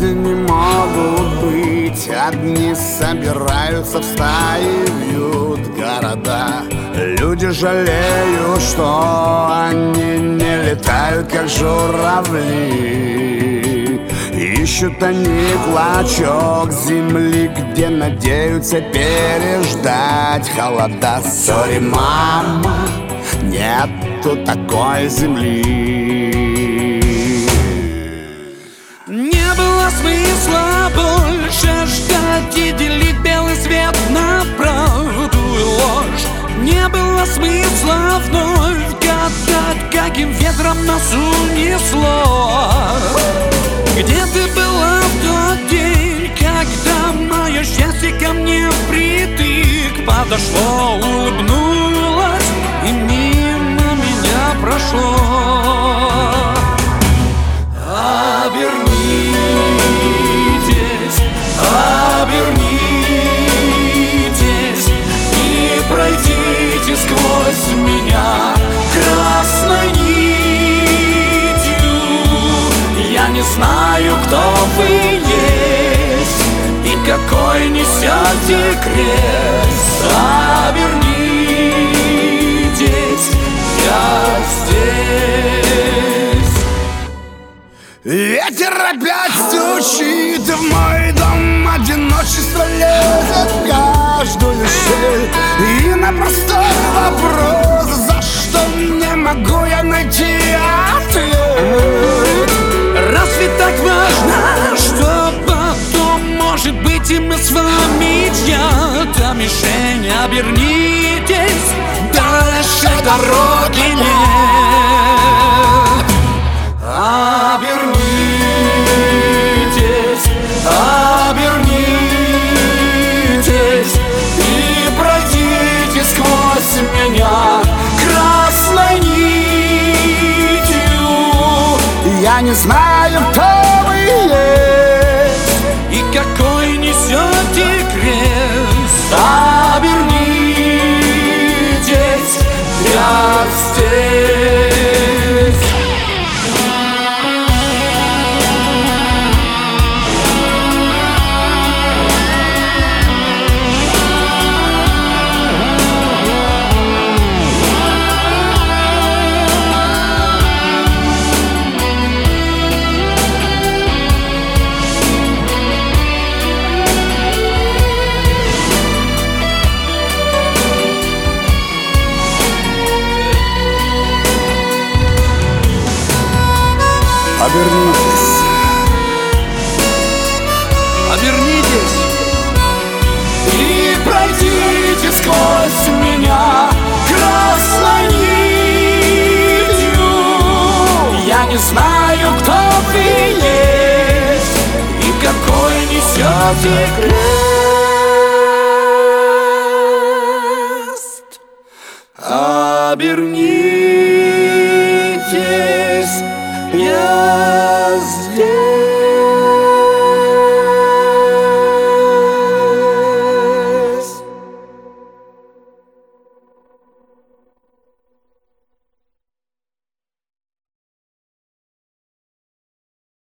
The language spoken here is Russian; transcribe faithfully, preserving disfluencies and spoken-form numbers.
люди не могут быть одни, собираются в стаи, вьют города. Люди жалеют, что они не летают, как журавли. Ищут они клочок земли, где надеются переждать холода. Сори, мама, нету такой земли. Не было смысла больше ждать и делить белый свет на правду и ложь. Не было смысла вновь гадать, каким ветром нас унесло. Где ты была в тот день, когда мое счастье ко мне впритык подошло, улыбнулась и мимо меня прошло? Обернитесь, обернитесь и пройдите сквозь меня красной нитью. Я не знаю, кто вы есть и какой несете крест. Обернитесь, я здесь. Ветер опять стучит в мой дом, одиночество лезет в каждую щель. И на простой вопрос, за что не могу я найти ответ. Разве так важно, что потом может быть и мы с вами чья-то мишень? Обернитесь, дальше дороги нет. Обернитесь, обернитесь и пройдите сквозь меня красной нитью. Я не знаю, кто вы есть и какой несете крест. Обернитесь, я здесь. Обернитесь, обернитесь и пройдите сквозь меня красной нитью. Я не знаю, кто вы есть и какой несете крест. Обернитесь.